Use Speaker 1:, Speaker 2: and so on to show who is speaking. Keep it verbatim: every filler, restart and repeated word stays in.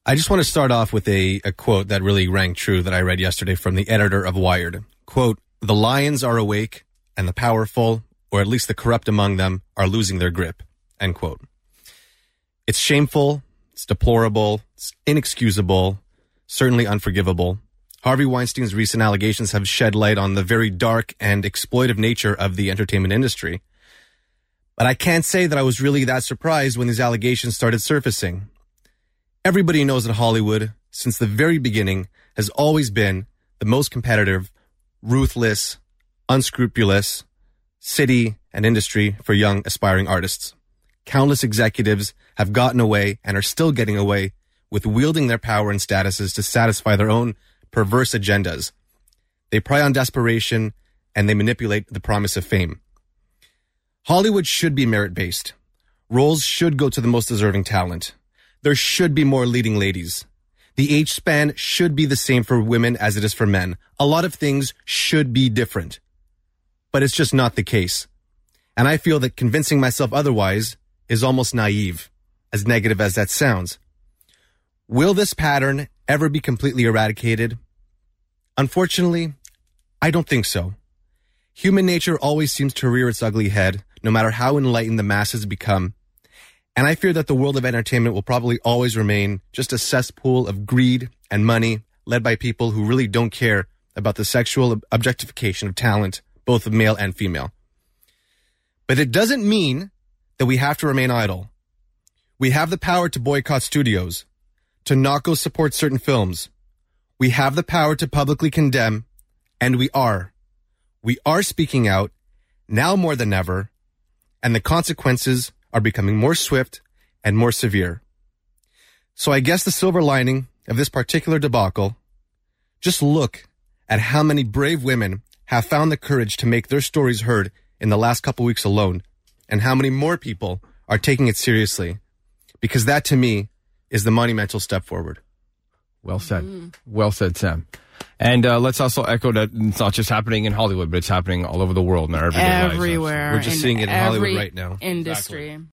Speaker 1: I just want to start off with a, a quote that really rang true that I read yesterday from the editor of Wired. Quote, "The lions are awake and the powerful, or at least the corrupt among them, are losing their grip." End quote. It's shameful, it's deplorable, it's inexcusable, certainly unforgivable. Harvey Weinstein's recent allegations have shed light on the very dark and exploitive nature of the entertainment industry. But I can't say that I was really that surprised when these allegations started surfacing. Everybody knows that Hollywood, since the very beginning, has always been the most competitive, ruthless, unscrupulous city and industry for young aspiring artists. Countless executives have gotten away and are still getting away with wielding their power and statuses to satisfy their own perverse agendas. They prey on desperation and they manipulate the promise of fame. Hollywood should be merit-based. Roles should go to the most deserving talent. There should be more leading ladies. The age span should be the same for women as it is for men. A lot of things should be different. But it's just not the case. And I feel that convincing myself otherwise is almost naive, as negative as that sounds. Will this pattern ever be completely eradicated? Unfortunately, I don't think so. Human nature always seems to rear its ugly head, no matter how enlightened the masses become. And I fear that the world of entertainment will probably always remain just a cesspool of greed and money led by people who really don't care about the sexual objectification of talent, both of male and female. But it doesn't mean that we have to remain idle. We have the power to boycott studios, to not go support certain films. We have the power to publicly condemn, and we are. We are speaking out, now more than ever, and the consequences are becoming more swift and more severe. So I guess the silver lining of this particular debacle, just look at how many brave women have found the courage to make their stories heard in the last couple weeks alone, and how many more people are taking it seriously. Because that, to me, is the monumental step forward.
Speaker 2: Well said. Mm. Well said, Sam. And uh, let's also echo that it's not just happening in Hollywood, but it's happening all over the world in our everyday lives.
Speaker 3: Everywhere.
Speaker 1: We're just seeing it in Hollywood right now.
Speaker 3: Industry.
Speaker 2: Exactly.